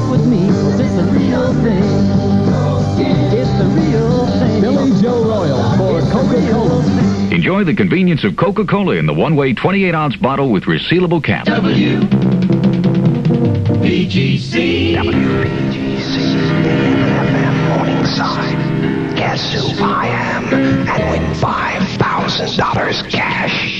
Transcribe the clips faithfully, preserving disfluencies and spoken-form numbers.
with me, 'cause it's a real thing. It's the real thing. Billy Joe Royal for Coca-Cola. Enjoy the convenience of Coca-Cola in the one-way twenty-eight ounce bottle with resealable cap. W P G C. W P G C, eleven F M Morningside. Guess who I am and win five thousand dollars cash.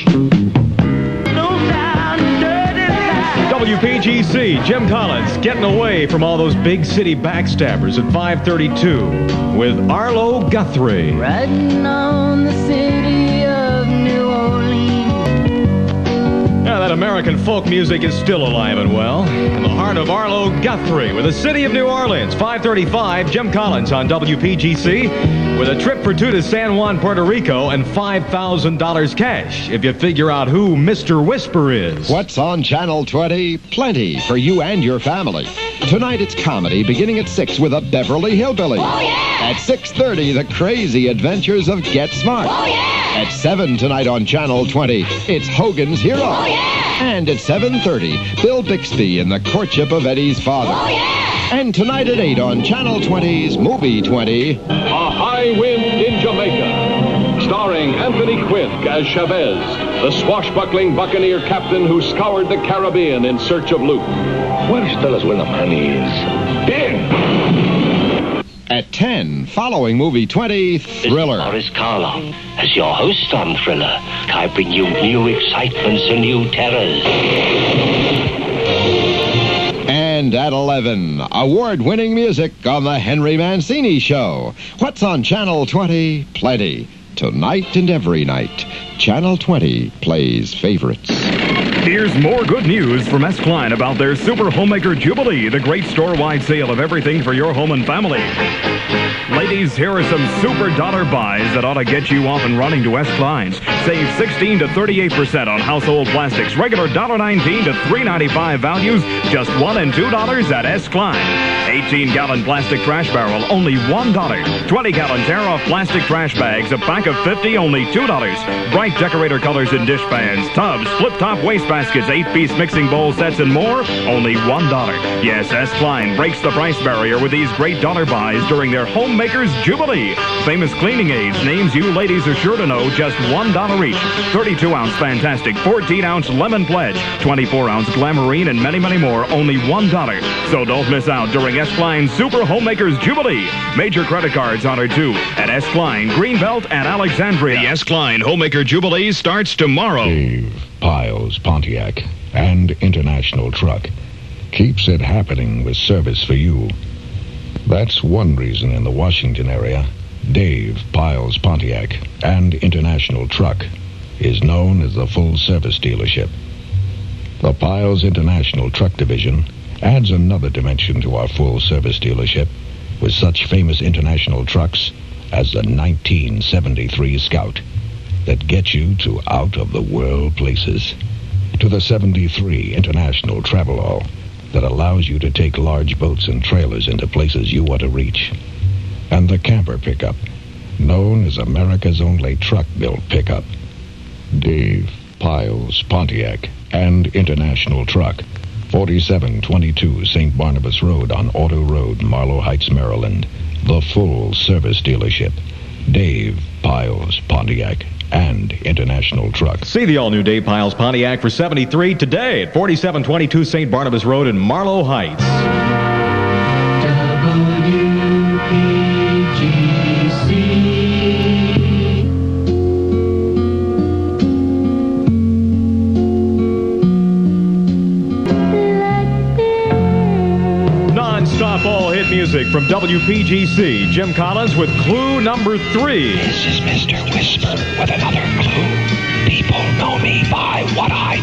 W P G C, Jim Collins, getting away from all those big city backstabbers at five thirty-two with Arlo Guthrie. Riding on the city of New Orleans. Yeah, that American folk music is still alive and well. In the heart of Arlo Guthrie with the city of New Orleans. five thirty-five, Jim Collins on W P G C with a trip for two to San Juan, Puerto Rico and five thousand dollars cash if you figure out who Mister Whisper is. What's on Channel twenty? Plenty for you and your family. Tonight it's comedy beginning at six with a Beverly Hillbilly. Oh, yeah! At six thirty, the crazy adventures of Get Smart. Oh, yeah! At seven tonight on Channel twenty, it's Hogan's Hero. Oh, yeah! And at seven thirty, Bill Bixby in The Courtship of Eddie's Father. Oh, yeah! And tonight at eight on Channel twenty's Movie twenty. A High Wind in Jamaica, starring Anthony Quinn as Chavez, the swashbuckling buccaneer captain who scoured the Caribbean in search of loot. Why don't you tell us where the money is? Ben! At ten, following Movie twenty, Thriller. Boris Karloff. As your host on Thriller, I bring you new excitements and new terrors. And at eleven, award-winning music on The Henry Mancini Show. What's on Channel twenty? Plenty. Tonight and every night, Channel twenty plays favorites. Here's more good news from S. Klein about their Super Homemaker Jubilee, the great store-wide sale of everything for your home and family. Ladies, here are some super dollar buys that ought to get you off and running to S. Klein's. Save sixteen to thirty-eight percent on household plastics. Regular one dollar nineteen to three ninety-five values, just one and two dollars at S. Klein. eighteen gallon plastic trash barrel, only one dollar. twenty gallon tear-off plastic trash bags, a pack of fifty, only two dollars. Bright decorator colors in dish pans, tubs, flip-top waste baskets, eight-piece mixing bowl sets, and more, only one dollar. Yes, S. Klein breaks the price barrier with these great dollar buys during their Homemakers Jubilee. Famous cleaning aids, names you ladies are sure to know, just one dollar each. thirty-two ounce Fantastic, fourteen ounce Lemon Pledge, twenty-four ounce Glamourine, and many, many more, only one dollar. So don't miss out during S. Klein's Super Homemakers Jubilee. Major credit cards honored too at S. Klein, Greenbelt, and Alexandria. The S. Klein Homemaker Jubilee starts tomorrow. Dave Piles Pontiac and International Truck keeps it happening with service for you. That's one reason in the Washington area, Dave Piles Pontiac and International Truck is known as the full-service dealership. The Piles International Truck Division adds another dimension to our full-service dealership with such famous international trucks as the nineteen seventy-three Scout that gets you to out-of-the-world places, to the seventy-three International Travelall that allows you to take large boats and trailers into places you want to reach, and the camper pickup, known as America's only truck-built pickup. Dave Piles Pontiac and International Truck, forty-seven twenty-two Saint Barnabas Road on Auto Road, Marlow Heights, Maryland. The full-service dealership, Dave Piles Pontiac and International Truck. See the all-new Dave Piles Pontiac for seventy-three today at forty-seven twenty-two Saint Barnabas Road in Marlow Heights. W P G C. Non-stop all-hit music from W P G C. Jim Collins with clue number three. This is Mister Whisper with another clue. People know me by what I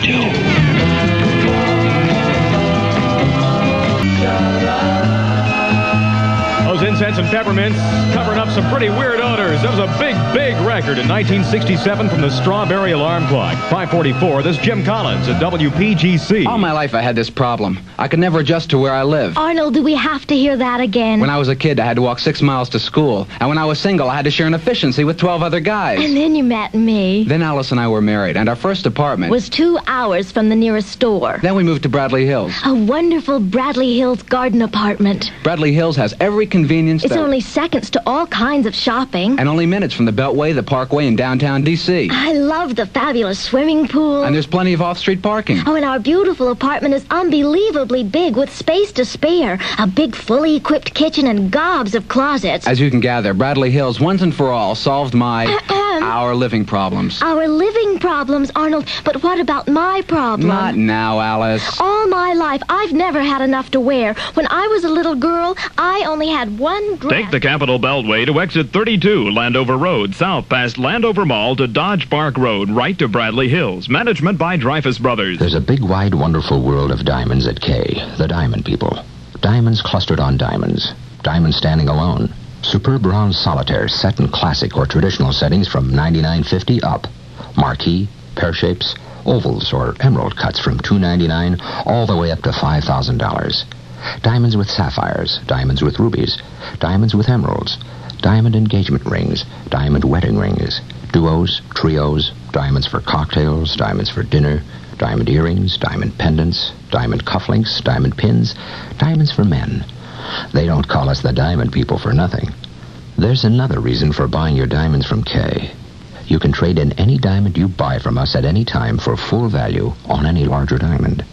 do. Those Incense and Peppermints covering up some pretty weird odors. That was a big, big record in nineteen sixty-seven from the Strawberry Alarm Clock. five forty-four, this is Jim Collins at W P G C. All my life I had this problem. I could never adjust to where I live. Arnold, do we have to hear that again? When I was a kid, I had to walk six miles to school. And when I was single, I had to share an efficiency with twelve other guys. And then you met me. Then Alice and I were married, and our first apartment was two hours from the nearest store. Then we moved to Bradley Hills. A wonderful Bradley Hills garden apartment. Bradley Hills has every convenience. It's that... only seconds to all kinds of shopping. And only minutes from the Beltway, the Parkway, and downtown D C. I love the fabulous swimming pool. And there's plenty of off-street parking. Oh, and our beautiful apartment is unbelievably big with space to spare. A big, fully equipped kitchen and gobs of closets. As you can gather, Bradley Hills, once and for all, solved my... Ahem. our living problems. Our living problems, Arnold. But what about my problem? Not now, Alice. All my life, I've never had enough to wear. When I was a little girl, I only had one dress. Take the Capitol Beltway to exit thirty-two, Landover Road, south past Landover Mall to Dodge Park Road, right to Bradley Hills. Management by Dreyfus Brothers. There's a big, wide, wonderful world of diamonds at K, the Diamond People. Diamonds clustered on diamonds. Diamonds standing alone. Superb round solitaires set in classic or traditional settings from ninety-nine fifty up. Marquee, pear shapes, ovals, or emerald cuts from two ninety-nine all the way up to five thousand dollars. Diamonds with sapphires, diamonds with rubies, diamonds with emeralds, diamond engagement rings, diamond wedding rings, duos, trios, diamonds for cocktails, diamonds for dinner, diamond earrings, diamond pendants, diamond cufflinks, diamond pins, diamonds for men. They don't call us the Diamond People for nothing. There's another reason for buying your diamonds from K. You can trade in any diamond you buy from us at any time for full value on any larger diamond.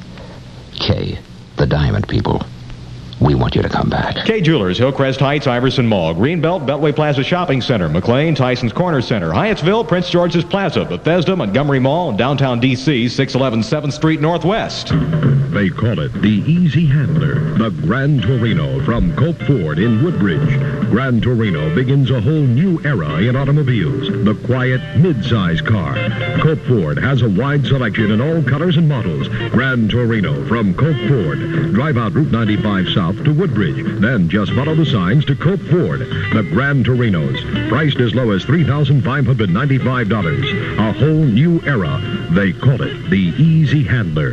K, the Diamond People. We want you to come back. K Jewelers, Hillcrest Heights, Iverson Mall, Greenbelt, Beltway Plaza Shopping Center, McLean, Tyson's Corner Center, Hyattsville, Prince George's Plaza, Bethesda, Montgomery Mall, downtown D C, six eleven seventh Street Northwest. They call it the Easy Handler, the Grand Torino from Cope Ford in Woodbridge. Grand Torino begins a whole new era in automobiles, the quiet mid-size car. Cope Ford has a wide selection in all colors and models. Grand Torino from Cope Ford. Drive out Route ninety-five South to Woodbridge. Then just follow the signs to Cope Ford. The Grand Torinos, priced as low as three thousand five hundred ninety-five dollars. A whole new era. They call it the Easy Handler.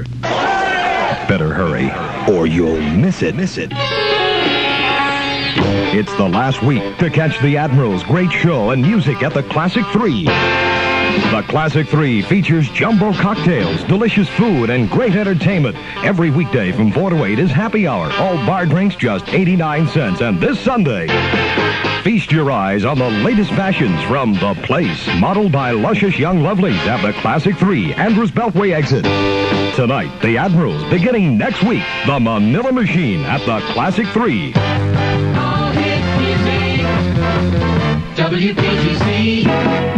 Better hurry, or you'll miss it. Miss it. It's the last week to catch the Admiral's great show and music at the Classic three. The Classic three features jumbo cocktails, delicious food, and great entertainment. Every weekday from four to eight is happy hour. All bar drinks just eighty-nine cents. And this Sunday, feast your eyes on the latest fashions from The Place, modeled by luscious young lovelies at the Classic three, Andrews Beltway exit. Tonight, the Admirals, beginning next week, the Manila Machine at the Classic three. All hit music, W P G C.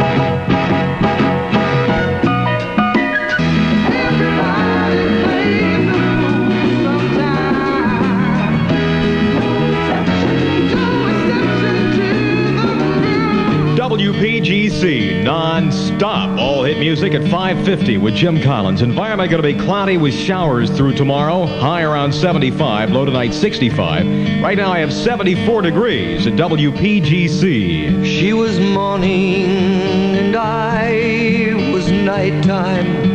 W P G C, non-stop. All hit music at five fifty with Jim Collins. Environment going to be cloudy with showers through tomorrow. High around seventy-five, low tonight sixty-five. Right now I have seventy-four degrees at W P G C. She was morning and I was nighttime.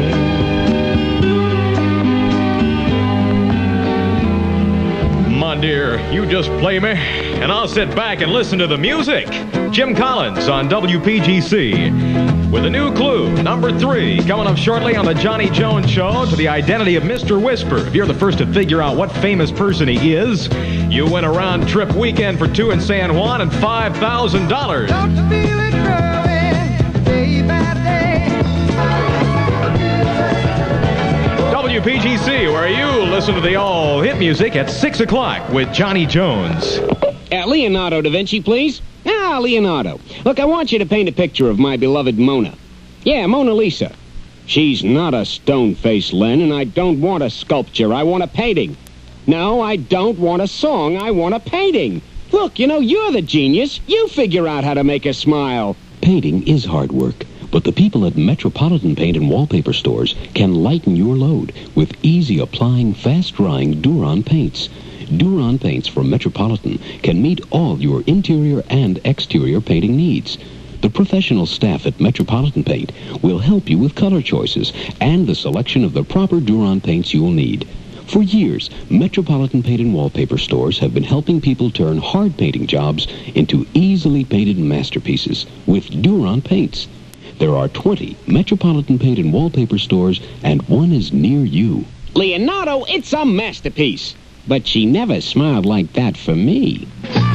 My dear, you just play me, and I'll sit back and listen to the music. Jim Collins on W P G C with a new clue, number three, coming up shortly on the Johnny Jones Show to the identity of Mister Whisper. If you're the first to figure out what famous person he is, you win a round trip weekend for two in San Juan and five thousand dollars. Don't you feel it growing day by day? W P G C, where you listen to the all-hit music at six o'clock with Johnny Jones. Uh, Leonardo da Vinci, please. Ah, Leonardo. Look, I want you to paint a picture of my beloved Mona. Yeah, Mona Lisa. She's not a stone-faced Len, and I don't want a sculpture. I want a painting. No, I don't want a song. I want a painting. Look, you know, you're the genius. You figure out how to make her smile. Painting is hard work, but the people at Metropolitan Paint and Wallpaper Stores can lighten your load with easy-applying, fast-drying Duron paints. Duron paints from Metropolitan can meet all your interior and exterior painting needs. The professional staff at Metropolitan Paint will help you with color choices and the selection of the proper Duron paints you'll need. For years, Metropolitan Paint and Wallpaper stores have been helping people turn hard painting jobs into easily painted masterpieces with Duron paints. There are twenty Metropolitan Paint and Wallpaper stores, and one is near you. Leonardo, it's a masterpiece. But she never smiled like that for me.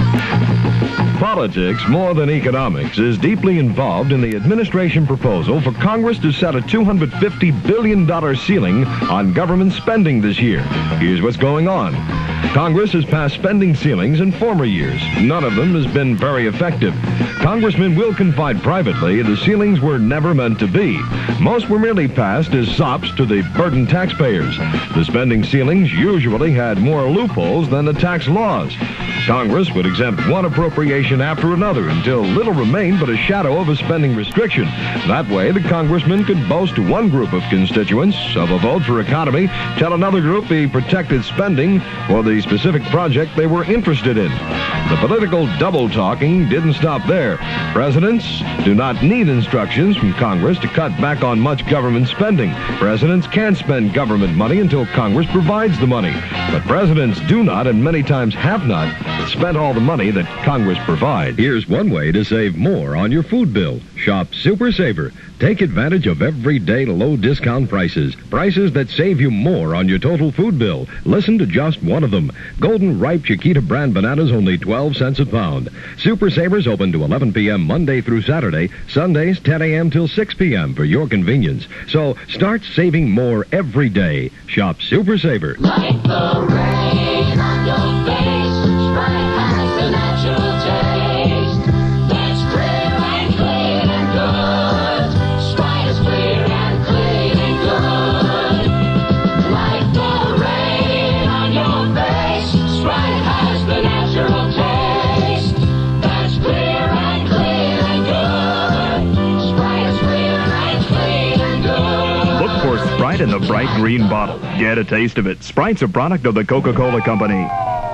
Politics, more than economics, is deeply involved in the administration proposal for Congress to set a two hundred fifty billion dollars ceiling on government spending this year. Here's what's going on. Congress has passed spending ceilings in former years. None of them has been very effective. Congressmen will confide privately the ceilings were never meant to be. Most were merely passed as sops to the burdened taxpayers. The spending ceilings usually had more loopholes than the tax laws. Congress would exempt one appropriation after another until little remained but a shadow of a spending restriction. That way, the congressman could boast to one group of constituents of a vote for economy, tell another group he protected spending for the specific project they were interested in. The political double-talking didn't stop there. Presidents do not need instructions from Congress to cut back on much government spending. Presidents can't spend government money until Congress provides the money. But presidents do not, and many times have not, spent all the money that Congress provides. Here's one way to save more on your food bill. Shop Super Saver. Take advantage of everyday low discount prices. Prices that save you more on your total food bill. Listen to just one of them. Golden Ripe Chiquita brand bananas only twelve cents a pound. Super Savers open to eleven p.m. Monday through Saturday. Sundays ten a.m. till six p.m. for your convenience. So start saving more every day. Shop Super Saver. Like the rain on your face, Sprite has the natural taste. That's clear and clean and good. Sprite is clear and clean and good. Like the rain on your face, Sprite has the natural taste. That's clear and clean and good. Sprite is clear and clean and good. Look for Sprite in the bright green bottle. Get a taste of it. Sprite's a product of the Coca-Cola Company.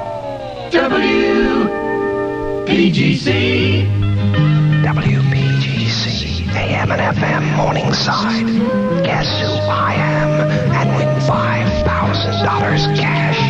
W P G C. W P G C, A M and F M Morningside. Guess who I am and win five thousand dollars cash.